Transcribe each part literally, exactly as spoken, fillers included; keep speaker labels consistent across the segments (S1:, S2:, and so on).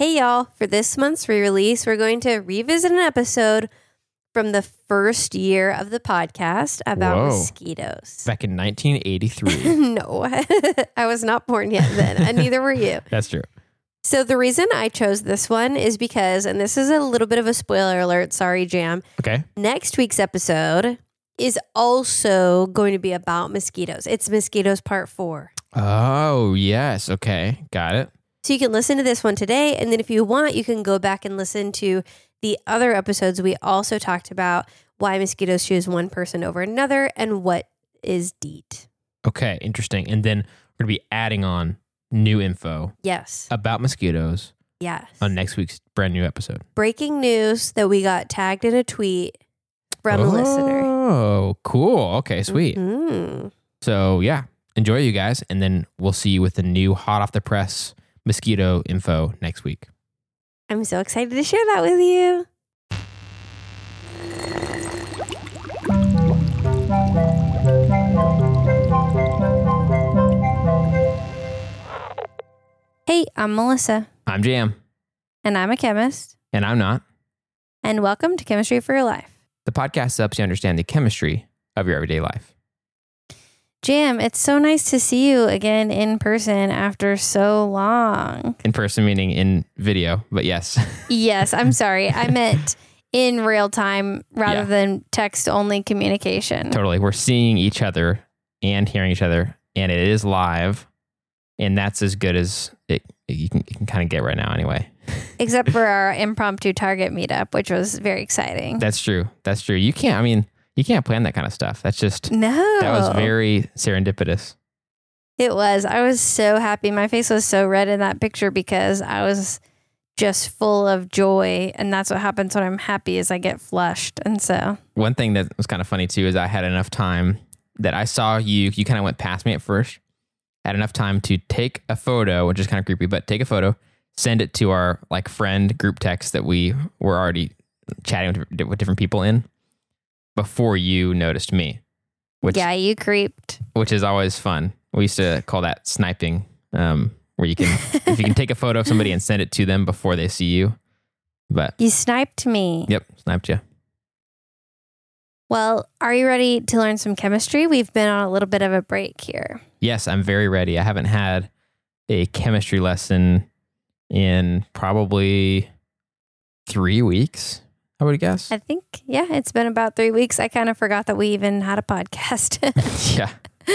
S1: Hey y'all, for this month's re-release, we're going to revisit an episode from the first year of the podcast about
S2: Whoa.
S1: mosquitoes.
S2: Back in nineteen eighty-three.
S1: No, I was not born yet then, and neither were you.
S2: That's true.
S1: So the reason I chose this one is because, and this is a little bit of a spoiler alert, sorry, Jam.
S2: Okay.
S1: Next week's episode is also going to be about mosquitoes. It's mosquitoes part four.
S2: Oh, yes. Okay. Got it.
S1: So you can listen to this one today, and then if you want, you can go back and listen to the other episodes. We also talked about why mosquitoes choose one person over another and what is DEET.
S2: Okay. Interesting. And then we're going to be adding on new info
S1: Yes.
S2: about mosquitoes
S1: Yes.
S2: on next week's brand new episode.
S1: Breaking news that we got tagged in a tweet from a listener.
S2: Oh, cool. Okay, sweet.
S1: Mm-hmm.
S2: So, yeah, enjoy, you guys. And then we'll see you with the new hot off the press mosquito info next week.
S1: I'm so excited to share that with you. Hey, I'm Melissa.
S2: I'm Jam.
S1: And I'm a chemist.
S2: And I'm not.
S1: And welcome to Chemistry for Your Life.
S2: The podcast helps you understand the chemistry of your everyday life.
S1: Jam, it's so nice to see you again in person after so long.
S2: In person meaning in video, but yes.
S1: Yes, I'm sorry. I meant in real time rather
S2: Yeah.
S1: than text-only communication.
S2: Totally. We're seeing each other and hearing each other, and it is live, and that's as good as it, you can, you can kind of get right now anyway.
S1: Except for our impromptu Target meetup, which was very exciting.
S2: That's true. That's true. You can't, I mean, you can't plan that kind of stuff. That's just,
S1: No.
S2: that was very serendipitous.
S1: It was. I was so happy. My face was so red in that picture because I was just full of joy. And that's what happens when I'm happy is I get flushed. And so.
S2: One thing that was kind of funny too is I had enough time that I saw you, you kind of went past me at first. I had enough time to take a photo, which is kind of creepy, but take a photo, send it to our like friend group text that we were already chatting with, with different people in before you noticed me. Which,
S1: Yeah, you creeped.
S2: which is always fun. We used to call that sniping, um, where you can, if you can take a photo of somebody and send it to them before they see you. But
S1: You sniped me.
S2: yep, sniped you.
S1: Well, are you ready to learn some chemistry? We've been on a little bit of a break here.
S2: Yes, I'm very ready. I haven't had a chemistry lesson in probably three weeks, I would guess.
S1: I think, yeah, it's been about three weeks. I kind of forgot that we even had a podcast.
S2: Yeah.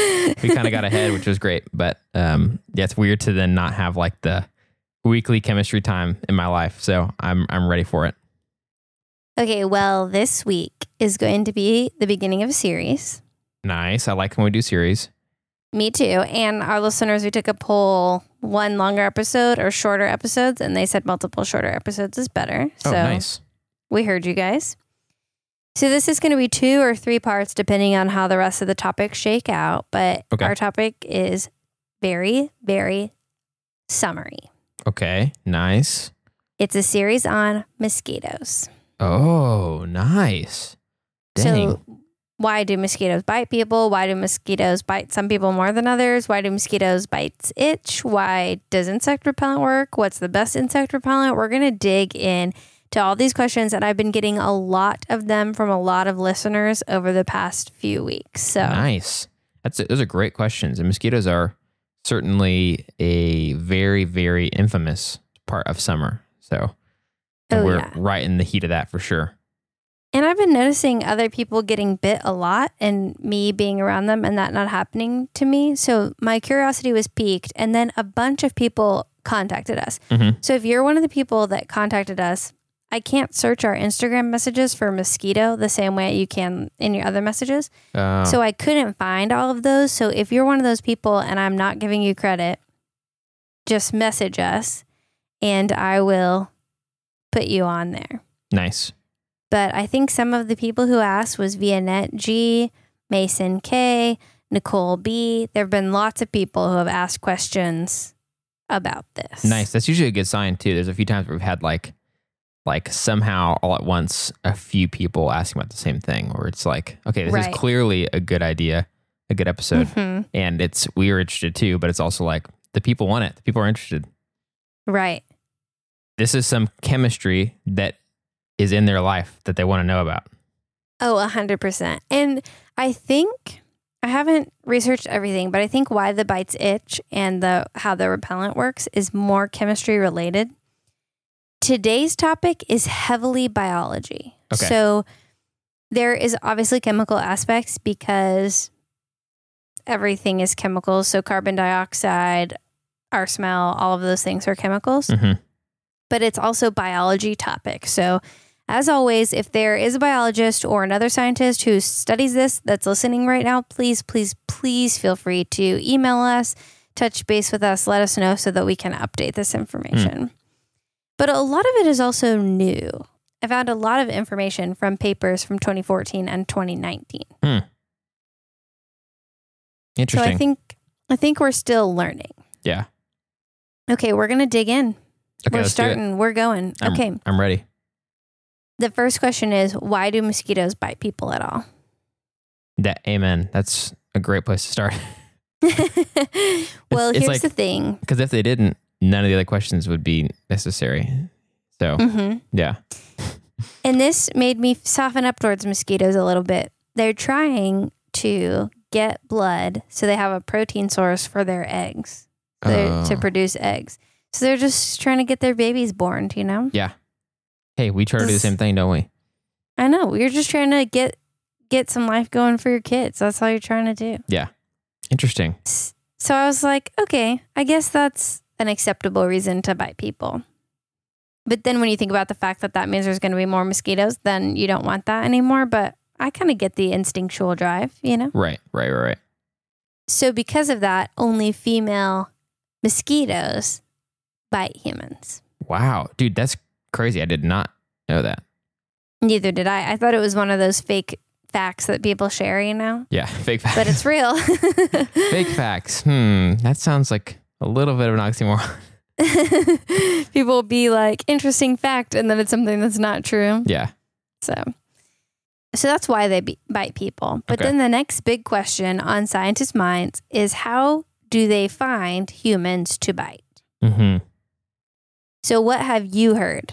S2: We kind of got ahead, which was great. But um, yeah, it's weird to then not have like the weekly chemistry time in my life. So I'm I'm ready for it.
S1: Okay, well, this week is going to be the beginning of a series.
S2: Nice. I like when we do series.
S1: Me too. And our listeners, we took a poll, one longer episode or shorter episodes, and they said multiple shorter episodes is better.
S2: Oh,
S1: So
S2: nice.
S1: we heard you guys. So this is going to be two or three parts depending on how the rest of the topics shake out. But
S2: Okay.
S1: our topic is very, very summary.
S2: Okay. Nice.
S1: It's a series on mosquitoes.
S2: Oh, nice. Dang.
S1: So why do mosquitoes bite people? Why do mosquitoes bite some people more than others? Why do mosquitoes bites itch? Why does insect repellent work? What's the best insect repellent? We're going to dig in to all these questions, and I've been getting a lot of them from a lot of listeners over the past few weeks. So
S2: Nice. That's those are great questions. And mosquitoes are certainly a very, very infamous part of summer. So and
S1: Oh,
S2: we're
S1: yeah.
S2: right in the heat of that for sure.
S1: And I've been noticing other people getting bit a lot and me being around them and that not happening to me. So my curiosity was piqued, and then a bunch of people contacted us.
S2: Mm-hmm.
S1: So if you're one of the people that contacted us, I can't search our Instagram messages for mosquito the same way you can in your other messages.
S2: Uh,
S1: So I couldn't find all of those. So if you're one of those people and I'm not giving you credit, just message us and I will put you on there.
S2: nice.
S1: But I think some of the people who asked was Vianette G, Mason K, Nicole B. There have been lots of people who have asked questions about this.
S2: Nice. That's usually a good sign too. There's a few times where we've had like, like somehow all at once, a few people asking about the same thing, or it's like, okay, this
S1: Right.
S2: is clearly a good idea, a good episode.
S1: Mhm.
S2: And it's, we are interested too, but it's also like the people want it. The people are interested.
S1: Right.
S2: this is some chemistry that is in their life that they want to know about.
S1: Oh, a hundred percent. And I think I haven't researched everything, but I think why the bites itch and the how the repellent works is more chemistry related. Today's topic is heavily biology.
S2: Okay.
S1: So there is obviously chemical aspects because everything is chemicals. So carbon dioxide, our smell, all of those things are chemicals.
S2: Mm-hmm.
S1: But it's also biology topic. So as always, if there is a biologist or another scientist who studies this that's listening right now, please, please, please feel free to email us, touch base with us, let us know so that we can update this information. Mm. But a lot of it is also new. I found a lot of information from papers from twenty fourteen and twenty nineteen.
S2: Hmm. Interesting.
S1: So I think I think we're still learning.
S2: Yeah.
S1: Okay, we're gonna dig in.
S2: Okay,
S1: we're
S2: let's do it.
S1: starting. We're going.
S2: I'm,
S1: okay.
S2: I'm ready.
S1: The first question is, why do mosquitoes bite people at all?
S2: That amen. That's a great place to start.
S1: Well,
S2: it's
S1: here's
S2: like,
S1: the thing.
S2: Because if they didn't, none of the other questions would be necessary. So,
S1: Mm-hmm.
S2: yeah.
S1: And this made me soften up towards mosquitoes a little bit. They're trying to get blood so they have a protein source for their eggs,
S2: Oh.
S1: to produce eggs. So they're just trying to get their babies born, you know?
S2: Yeah. Hey, we try to do the same thing, don't we?
S1: I know. You're just trying to get get some life going for your kids. That's all you're trying to do.
S2: Yeah. Interesting.
S1: So I was like, okay, I guess that's an acceptable reason to bite people. But then when you think about the fact that that means there's going to be more mosquitoes, then you don't want that anymore. But I kind of get the instinctual drive, you know?
S2: Right, right, right, right.
S1: So because of that, only female mosquitoes bite humans.
S2: Wow. Dude, that's crazy. I did not know that.
S1: Neither did I. I thought it was one of those fake facts that people share, you know?
S2: Yeah, fake facts.
S1: But it's real.
S2: Fake facts. Hmm. That sounds like a little bit of an oxymoron.
S1: People will be like, interesting fact, and then it's something that's not true.
S2: Yeah.
S1: So, so that's why they be- bite people. But
S2: Okay.
S1: then the next big question on scientists' minds is how do they find humans to bite?
S2: Mm-hmm.
S1: So what have you heard?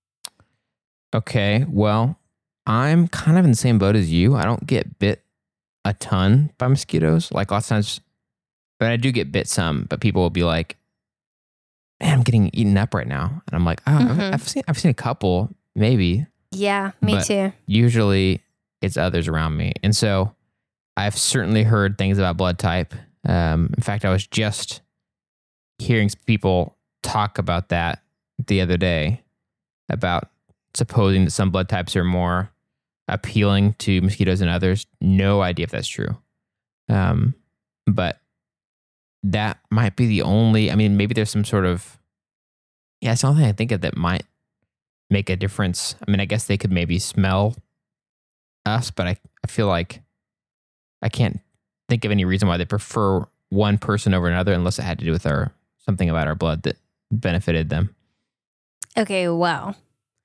S2: Okay. Well, I'm kind of in the same boat as you. I don't get bit a ton by mosquitoes. Like lots of times, but I do get bit some. But people will be like, "Man, I'm getting eaten up right now," and I'm like, "Oh, I've-
S1: Mhm.
S2: I've seen, I've seen a couple, maybe."
S1: Yeah, me
S2: But-
S1: too.
S2: Usually, it's others around me, and so I've certainly heard things about blood type. Um, in fact, I was just hearing people talk about that the other day about supposing that some blood types are more appealing to mosquitoes than others. No idea if that's true. Um, but that might be the only, I mean, maybe there's some sort of, yeah, it's the only thing I think of that might make a difference. I mean, I guess they could maybe smell us, but I, I feel like I can't think of any reason why they prefer one person over another unless it had to do with our something about our blood that benefited them.
S1: Okay, well,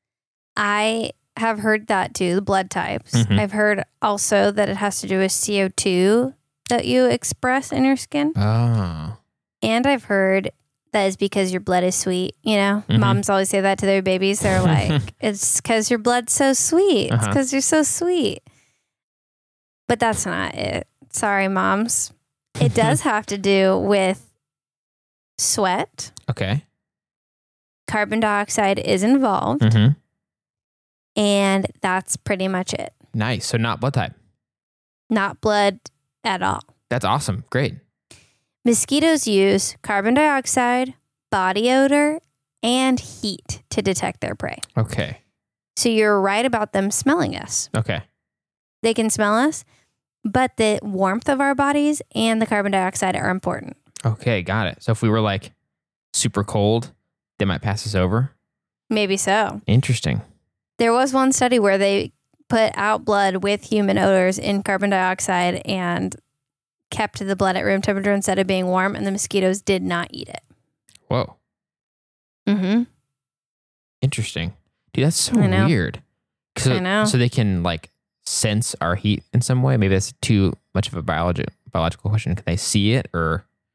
S1: I have heard that too, the blood types.
S2: Mhm.
S1: I've heard also that it has to do with C O two that you express in your skin.
S2: Oh.
S1: And I've heard that is because your blood is sweet. You know,
S2: Mhm.
S1: moms always say that to their babies. They're like, it's because your blood's so sweet. It's
S2: Uh-huh.
S1: because you're so sweet. But that's not it. Sorry, moms. It does have to do with sweat.
S2: Okay.
S1: Carbon dioxide is involved.
S2: Mm-hmm.
S1: And that's pretty much it.
S2: Nice. So not blood type.
S1: Not blood at all.
S2: That's awesome. Great.
S1: Mosquitoes use carbon dioxide, body odor, and heat to detect their prey.
S2: Okay.
S1: So you're right about them smelling us.
S2: Okay.
S1: They can smell us, but the warmth of our bodies and the carbon dioxide are important.
S2: Okay. Got it. So if we were like super cold, they might pass us over.
S1: Maybe so.
S2: Interesting.
S1: There was one study where they put out blood with human odors in carbon dioxide and kept the blood at room temperature instead of being warm, and the mosquitoes did not eat it.
S2: Whoa.
S1: Mm-hmm.
S2: Interesting. Dude, that's so
S1: I know.
S2: weird. So,
S1: I know.
S2: So they can like sense our heat in some way. Maybe that's too much of a biologi- biological question. Can they see it or?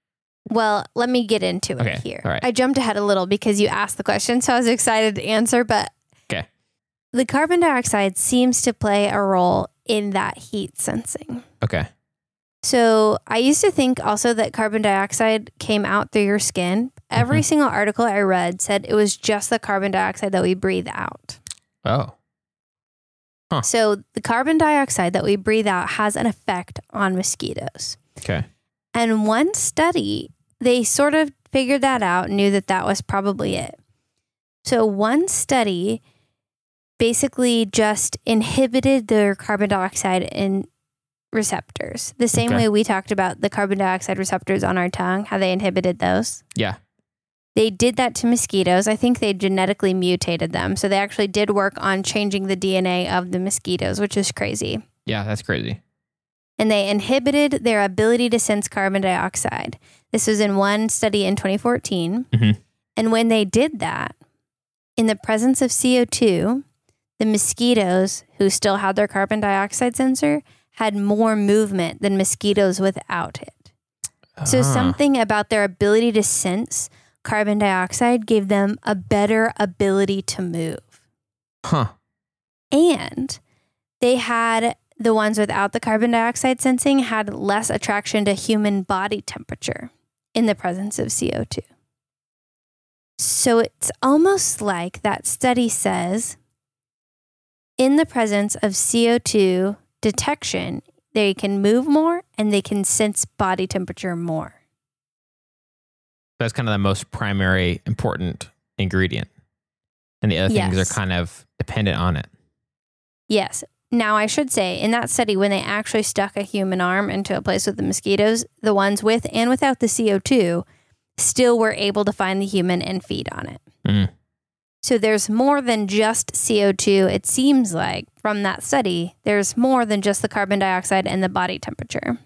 S1: Well, let me get into it
S2: Okay,
S1: here.
S2: all right.
S1: I jumped ahead a little because you asked the question, so I was excited to answer, but
S2: Okay.
S1: the carbon dioxide seems to play a role in that heat sensing.
S2: Okay.
S1: So I used to think also that carbon dioxide came out through your skin. Every
S2: Mhm.
S1: single article I read said it was just the carbon dioxide that we breathe out.
S2: Oh. Huh.
S1: So the carbon dioxide that we breathe out has an effect on mosquitoes.
S2: Okay.
S1: And one study, they sort of figured that out, knew that that was probably it. So one study basically just inhibited their carbon dioxide in receptors. The same
S2: Okay.
S1: way we talked about the carbon dioxide receptors on our tongue, how they inhibited those.
S2: Yeah.
S1: They did that to mosquitoes. I think they genetically mutated them. So they actually did work on changing the D N A of the mosquitoes, which is crazy.
S2: Yeah, that's crazy.
S1: And they inhibited their ability to sense carbon dioxide. This was in one study in twenty fourteen.
S2: Mhm.
S1: And when they did that, in the presence of C O two, the mosquitoes who still had their carbon dioxide sensor had more movement than mosquitoes without it. So
S2: Ah.
S1: something about their ability to sense carbon dioxide gave them a better ability to move.
S2: Huh.
S1: And they had the ones without the carbon dioxide sensing had less attraction to human body temperature in the presence of C O two. So it's almost like that study says in the presence of C O two detection, they can move more and they can sense body temperature more.
S2: That's kind of the most primary important ingredient. And the other things
S1: Yes.
S2: are kind of dependent on it.
S1: Yes. Now, I should say, in that study, when they actually stuck a human arm into a place with the mosquitoes, the ones with and without the C O two still were able to find the human and feed on it.
S2: Mm.
S1: So there's more than just C O two. It seems like from that study, there's more than just the carbon dioxide and the body temperature.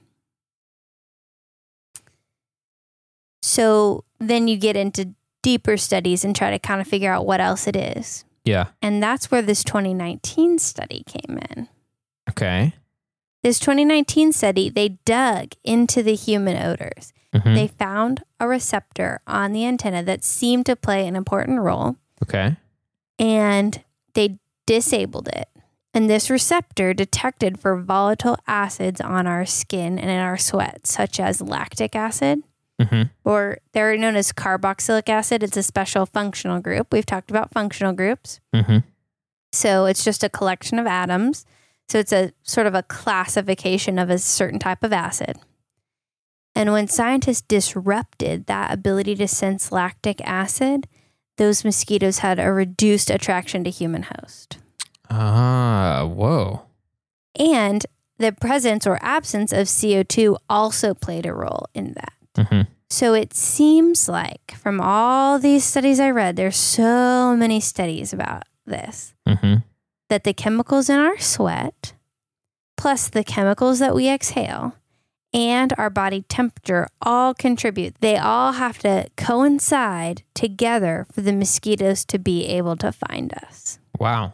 S1: So then you get into deeper studies and try to kind of figure out what else it is.
S2: Yeah.
S1: And that's where this twenty nineteen study came in.
S2: Okay.
S1: This twenty nineteen study, they dug into the human odors.
S2: Mhm.
S1: They found a receptor on the antenna that seemed to play an important role,
S2: Okay.
S1: and they disabled it. And this receptor detected for volatile acids on our skin and in our sweat, such as lactic acid,
S2: hmm
S1: or they're known as carboxylic acid. It's a special functional group. We've talked about functional groups.
S2: hmm
S1: So it's just a collection of atoms. So it's a sort of a classification of a certain type of acid. And when scientists disrupted that ability to sense lactic acid, those mosquitoes had a reduced attraction to human host.
S2: Ah, whoa.
S1: And the presence or absence of C O two also played a role in that.
S2: hmm
S1: So it seems like from all these studies I read, there's so many studies about this,
S2: hmm
S1: that the chemicals in our sweat, plus the chemicals that we exhale, and our body temperature all contribute. They all have to coincide together for the mosquitoes to be able to find us.
S2: Wow.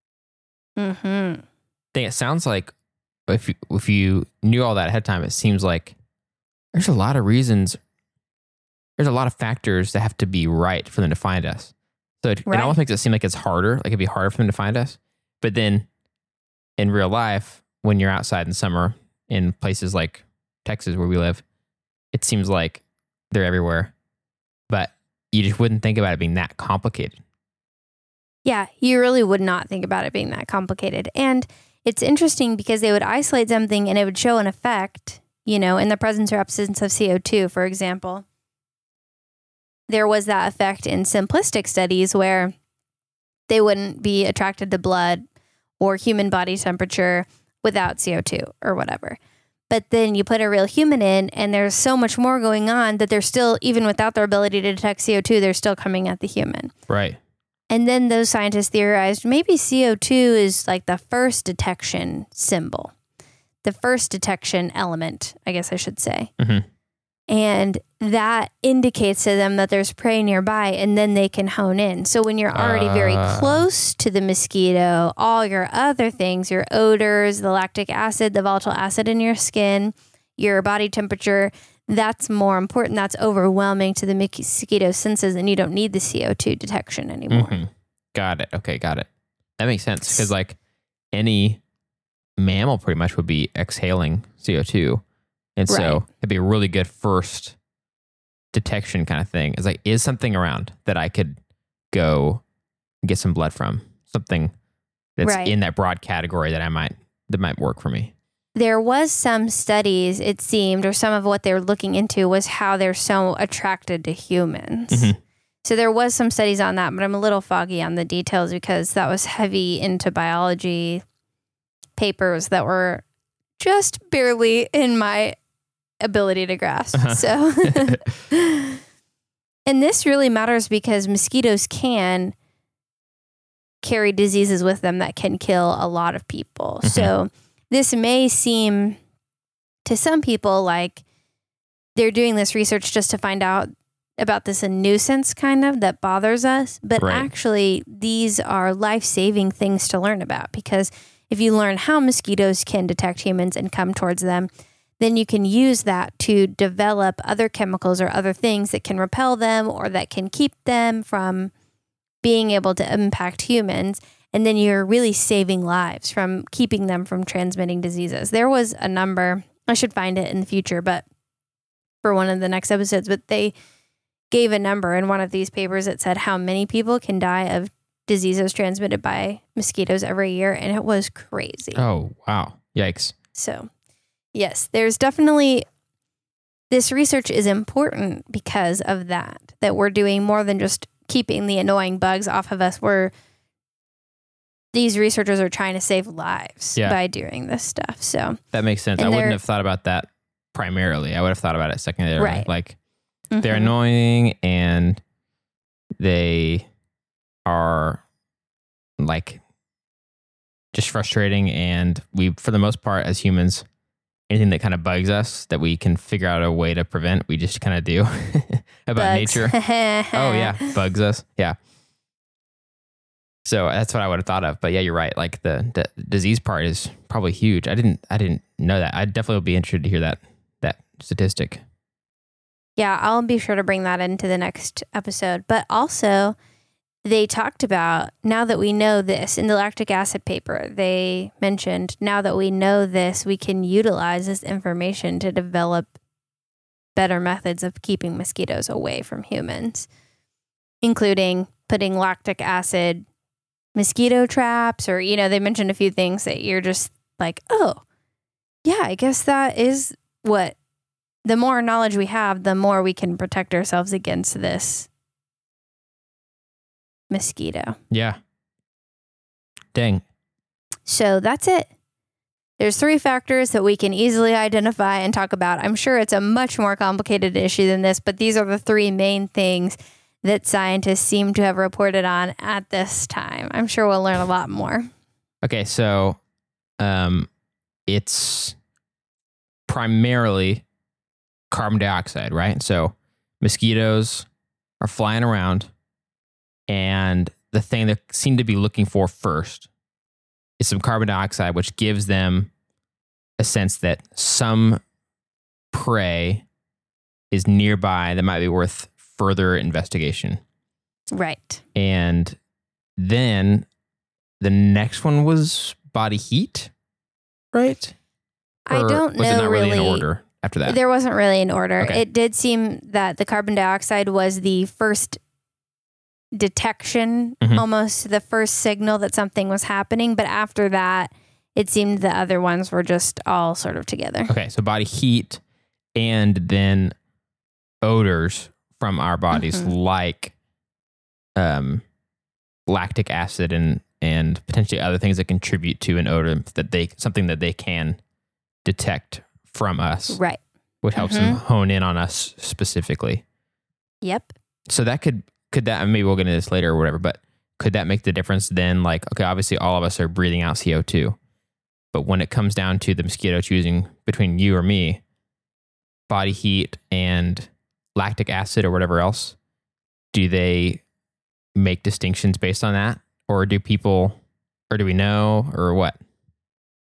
S1: Mm-hmm.
S2: I think it sounds like if you, if you knew all that ahead of time, it seems like there's a lot of reasons. There's a lot of factors that have to be right for them to find us. So it,
S1: Right.
S2: it almost makes it seem like it's harder, like it'd be harder for them to find us. But then in real life, when you're outside in summer in places like Texas where we live, it seems like they're everywhere. But you just wouldn't think about it being that complicated.
S1: Yeah, you really would not think about it being that complicated. And it's interesting because they would isolate something and it would show an effect, you know, in the presence or absence of C O two, for example. There was that effect in simplistic studies where they wouldn't be attracted to blood or human body temperature without C O two or whatever. But then you put a real human in and there's so much more going on that they're still, even without their ability to detect C O two, they're still coming at the human.
S2: Right.
S1: And then those scientists theorized maybe C O two is like the first detection symbol, the first detection element, I guess I should say.
S2: Mm-hmm.
S1: And that indicates to them that there's prey nearby and then they can hone in. So when you're already very
S2: Uh.
S1: close to the mosquito, all your other things, your odors, the lactic acid, the volatile acid in your skin, your body temperature, that's more important. That's overwhelming to the mosquito's senses, and you don't need the C O two detection anymore.
S2: Mm-hmm. Got it. Okay, got it. That makes sense because like any mammal pretty much would be exhaling C O two. And so
S1: Right.
S2: it'd be a really good first detection kind of thing. It's like, is something around that I could go get some blood from? Something that's
S1: Right.
S2: in that broad category that I might that might work for me.
S1: There was some studies, it seemed, or some of what they were looking into was how they're so attracted to humans.
S2: Mhm.
S1: So there was some studies on that, but I'm a little foggy on the details because that was heavy into biology papers that were just barely in my ability to grasp.
S2: Uh-huh.
S1: So, and this really matters because mosquitoes can carry diseases with them that can kill a lot of people.
S2: Mhm.
S1: So this may seem to some people like they're doing this research just to find out about this a nuisance kind of that bothers us. But
S2: Right.
S1: actually, these are life-saving things to learn about because if you learn how mosquitoes can detect humans and come towards them, then you can use that to develop other chemicals or other things that can repel them or that can keep them from being able to impact humans. And then you're really saving lives from keeping them from transmitting diseases. There was a number, I should find it in the future, but for one of the next episodes, but they gave a number in one of these papers that said how many people can die of diseases transmitted by mosquitoes every year. And it was crazy.
S2: Oh, wow. Yikes.
S1: So, yes, there's definitely, this research is important because of that, that we're doing more than just keeping the annoying bugs off of us. We're, these researchers are trying to save lives
S2: Yeah.
S1: by doing this stuff. So,
S2: That makes sense.
S1: And
S2: I wouldn't
S1: they're-
S2: have thought about that primarily. I would have thought about it secondarily.
S1: Right.
S2: Like, they're
S1: mhm.
S2: annoying and they are like just frustrating. And we, for the most part, as humans, anything that kind of bugs us that we can figure out a way to prevent, we just kind of do about
S1: Bugs.
S2: nature. Oh, yeah. Bugs us. Yeah. So that's what I would have thought of. But yeah, you're right. Like the, the disease part is probably huge. I didn't, I didn't know that. I'd definitely be interested to hear that, that statistic.
S1: Yeah, I'll be sure to bring that into the next episode. But also, they talked about, now that we know this, in the lactic acid paper, they mentioned, now that we know this, we can utilize this information to develop better methods of keeping mosquitoes away from humans, including putting lactic acid mosquito traps, or, you know, they mentioned a few things that you're just like, oh, yeah, I guess that is what, the more knowledge we have, the more we can protect ourselves against this mosquito.
S2: Yeah. Dang.
S1: So that's it. There's three factors that we can easily identify and talk about. I'm sure it's a much more complicated issue than this, but these are the three main things that scientists seem to have reported on at this time. I'm sure we'll learn a lot more.
S2: Okay. So, um, it's primarily carbon dioxide, right? So mosquitoes are flying around, and the thing they seem to be looking for first is some carbon dioxide, which gives them a sense that some prey is nearby that might be worth further investigation.
S1: Right.
S2: And then the next one was body heat, right?
S1: I
S2: Or
S1: don't
S2: was it
S1: know
S2: not really,
S1: really.
S2: in order after that?
S1: There wasn't really an order.
S2: Okay.
S1: It did seem that the carbon dioxide was the first detection,
S2: Mhm.
S1: almost the first signal that something was happening. But after that, it seemed the other ones were just all sort of together.
S2: Okay, so body heat and then odors from our bodies,
S1: Mhm.
S2: like um, lactic acid and and potentially other things that contribute to an odor that they something that they can detect from us,
S1: Right.
S2: which helps
S1: Mhm.
S2: them hone in on us specifically.
S1: Yep.
S2: So that could could that maybe we'll get into this later or whatever, but could that make the difference then? Like, okay, obviously all of us are breathing out C O two, but when it comes down to the mosquito choosing between you or me, body heat and lactic acid or whatever else, do they make distinctions based on that, or do people, or do we know, or what?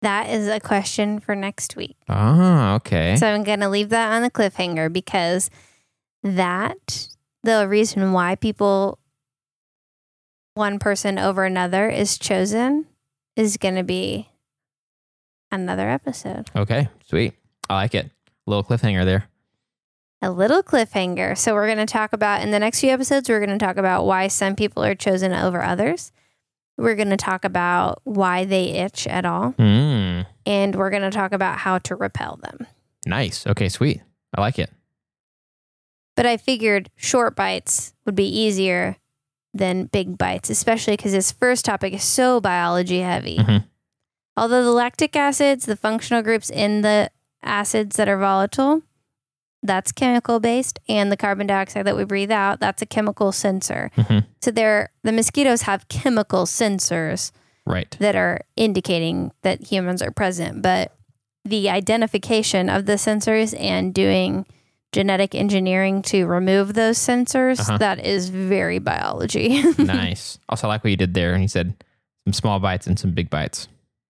S1: That is a question for next week.
S2: Oh, okay.
S1: So I'm going to leave that on the cliffhanger because that, the reason why people, one person over another is chosen is going to be another episode.
S2: Okay, sweet. I like it. A little cliffhanger there.
S1: A little cliffhanger. So we're going to talk about, in the next few episodes, we're going to talk about why some people are chosen over others. We're going to talk about why they itch at all.
S2: Mm.
S1: And we're going to talk about how to repel them.
S2: Nice. Okay, sweet. I like it.
S1: But I figured short bites would be easier than big bites, especially because this first topic is so biology heavy.
S2: Mm-hmm.
S1: Although the lactic acids, the functional groups in the acids that are volatile, that's chemical based, and the carbon dioxide that we breathe out, that's a chemical sensor.
S2: Mm-hmm.
S1: So they're, the mosquitoes have chemical sensors
S2: Right.
S1: that are indicating that humans are present, but the identification of the sensors and doing genetic engineering to remove those sensors,
S2: Uh-huh.
S1: that is very biology.
S2: Nice. Also, I like what you did there. And you said some small bites and some big bites.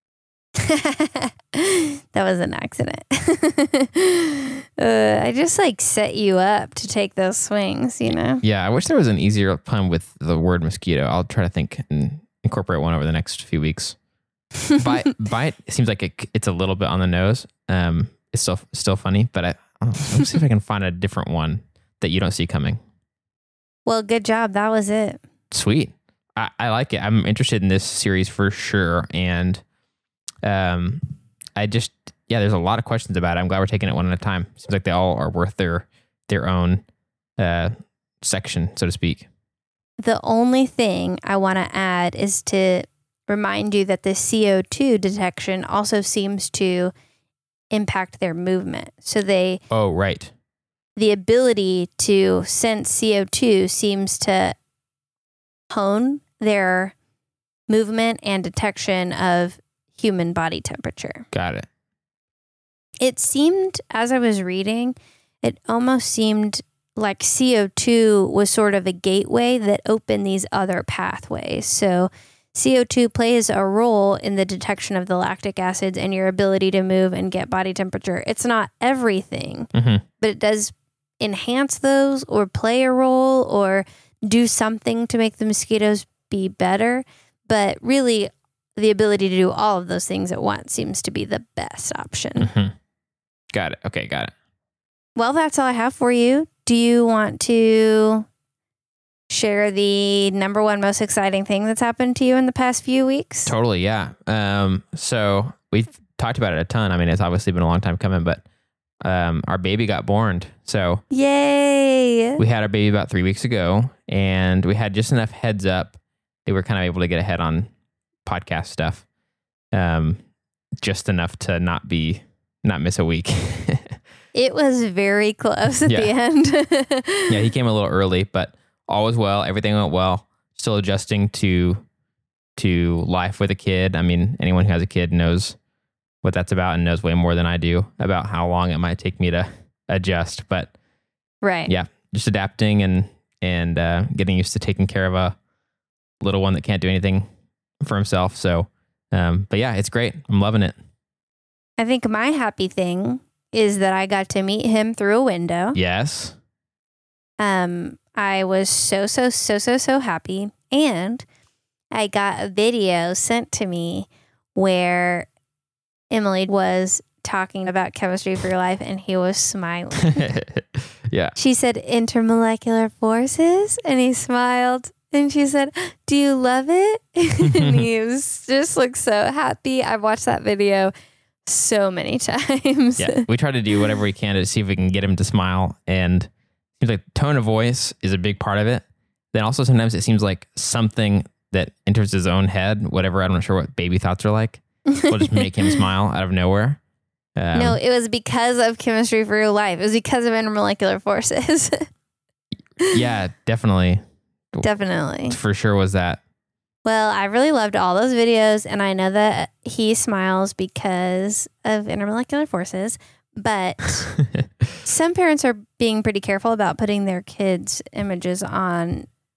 S1: That was an accident. uh, I just like set you up to take those swings, you know?
S2: Yeah, I wish there was an easier pun with the word mosquito. I'll try to think and incorporate one over the next few weeks. Bite, bite seems like it, it's a little bit on the nose. Um, it's still still funny, but I, I'll see if I can find a different one that you don't see coming.
S1: Well, good job. That was it.
S2: Sweet. I, I like it. I'm interested in this series for sure. And um, I just, yeah, there's a lot of questions about it. I'm glad we're taking it one at a time. Seems like they all are worth their their own uh, section, so to speak.
S1: The only thing I want to add is to remind you that the C O two detection also seems to impact their movement. So they,
S2: Oh, right.
S1: the ability to sense C O two seems to hone their movement and detection of human body temperature.
S2: Got it.
S1: It seemed, as I was reading, it almost seemed like C O two was sort of a gateway that opened these other pathways. So C O two plays a role in the detection of the lactic acids and your ability to move and get body temperature. It's not everything,
S2: Mm-hmm.
S1: but it does enhance those or play a role or do something to make the mosquitoes be better. But really, the ability to do all of those things at once seems to be the best option.
S2: Mm-hmm. Got it. Okay, got it.
S1: Well, that's all I have for you. Do you want to share the number one most exciting thing that's happened to you in the past few weeks?
S2: Totally, yeah. Um, so we've talked about it a ton. I mean, it's obviously been a long time coming, but um, our baby got born. So
S1: Yay!
S2: we had our baby about three weeks ago, and we had just enough heads up that we're kind of able to get ahead on podcast stuff. Um, just enough to not be, not miss a week.
S1: It was very close at
S2: Yeah.
S1: the end.
S2: Yeah, he came a little early, but all was well. Everything went well. Still adjusting to to life with a kid. I mean, anyone who has a kid knows what that's about and knows way more than I do about how long it might take me to adjust. But
S1: Right.
S2: yeah, just adapting and and uh, getting used to taking care of a little one that can't do anything for himself. So, um, but yeah, it's great. I'm loving it.
S1: I think my happy thing is that I got to meet him through a window.
S2: Yes.
S1: Um, I was so, so, so, so, so happy. And I got a video sent to me where Emily was talking about chemistry for your life and he was smiling.
S2: Yeah.
S1: She said intermolecular forces and he smiled. And she said, "Do you love it?" And he was just looked so happy. I've watched that video so many times.
S2: Yeah, we try to do whatever we can to see if we can get him to smile, and it seems like tone of voice is a big part of it. Then also sometimes it seems like something that enters his own head, whatever, I'm not sure what baby thoughts are like, will just make him smile out of nowhere. Um,
S1: No, it was because of chemistry for your life. It was because of intermolecular forces.
S2: yeah, definitely,
S1: Definitely.
S2: for sure was that.
S1: Well, I really loved all those videos, and I know that he smiles because of intermolecular forces, but some parents are being pretty careful about putting their kids' images on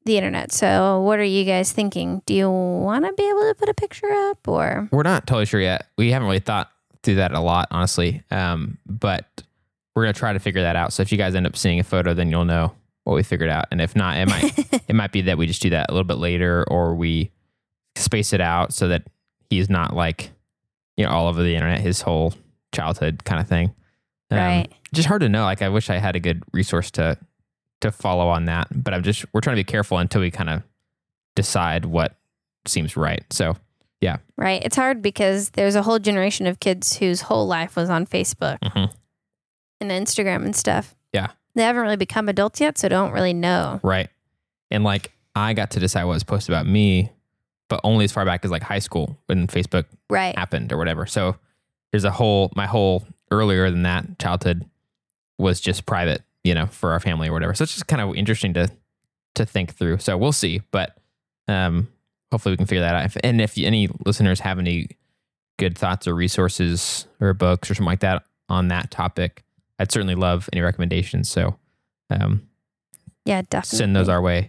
S1: the internet. So what are you guys thinking? Do you want to be able to put a picture up, or?
S2: We're not totally sure yet. We haven't really thought through that a lot, honestly. Um, but we're going to try to figure that out. So if you guys end up seeing a photo, then you'll know what we figured out. And if not, it might it might be that we just do that a little bit later, or we space it out so that he's not like, you know, all over the internet his whole childhood kind of thing. Um,
S1: Right.
S2: Just hard to know. Like, I wish I had a good resource to to follow on that, but I'm just we're trying to be careful until we kind of decide what seems right. So yeah,
S1: Right. It's hard because there's a whole generation of kids whose whole life was on Facebook
S2: Mhm.
S1: and Instagram and stuff.
S2: Yeah.
S1: They haven't really become adults yet, so don't really know.
S2: Right. And like, I got to decide what was posted about me, but only as far back as like high school when Facebook
S1: Right.
S2: happened or whatever. So there's a whole, my whole earlier than that childhood was just private, you know, for our family or whatever. So it's just kind of interesting to, to think through. So we'll see, but um, hopefully we can figure that out. If, and if any listeners have any good thoughts or resources or books or something like that on that topic, I'd certainly love any recommendations. So um,
S1: Yeah, definitely.
S2: send those our way.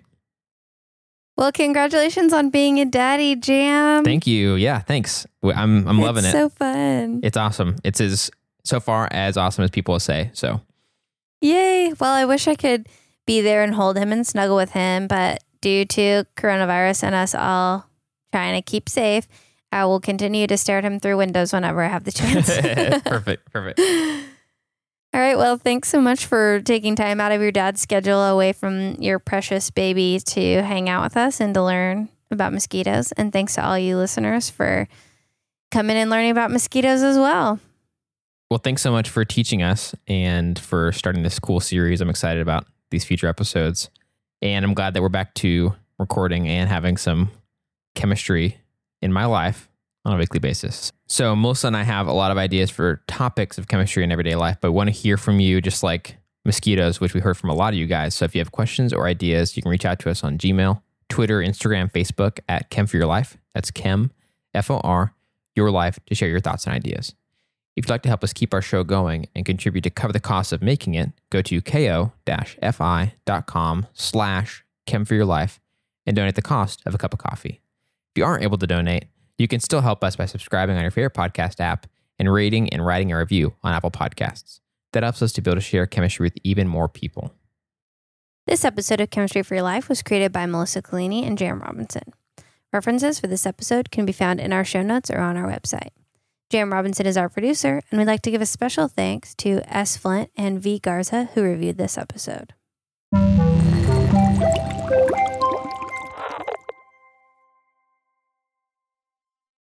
S1: Well, congratulations on being a daddy, Jam.
S2: Thank you. Yeah, thanks. I'm I'm loving
S1: it's
S2: it.
S1: so fun.
S2: It's awesome. It's as so far as awesome as people say. So
S1: Yay. Well, I wish I could be there and hold him and snuggle with him, but due to coronavirus and us all trying to keep safe, I will continue to stare at him through windows whenever I have the chance.
S2: perfect, perfect.
S1: All right. Well, thanks so much for taking time out of your dad's schedule away from your precious baby to hang out with us and to learn about mosquitoes. And thanks to all you listeners for coming and learning about mosquitoes as well.
S2: Well, thanks so much for teaching us and for starting this cool series. I'm excited about these future episodes. And I'm glad that we're back to recording and having some chemistry in my life on a weekly basis. So Melissa and I have a lot of ideas for topics of chemistry in everyday life, but want to hear from you, just like mosquitoes, which we heard from a lot of you guys. So if you have questions or ideas, you can reach out to us on Gmail, Twitter, Instagram, Facebook at Chem for Your Life. That's Chem, F O R, Your Life, to share your thoughts and ideas. If you'd like to help us keep our show going and contribute to cover the costs of making it, go to ko-fi.com slash Chem for Your Life and donate the cost of a cup of coffee. If you aren't able to donate, you can still help us by subscribing on your favorite podcast app and rating and writing a review on Apple Podcasts. That helps us to be able to share chemistry with even more people.
S1: This episode of Chemistry for Your Life was created by Melissa Collini and Jam Robinson. References for this episode can be found in our show notes or on our website. Jam Robinson is our producer, and we'd like to give a special thanks to S. Flint and V. Garza, who reviewed this episode.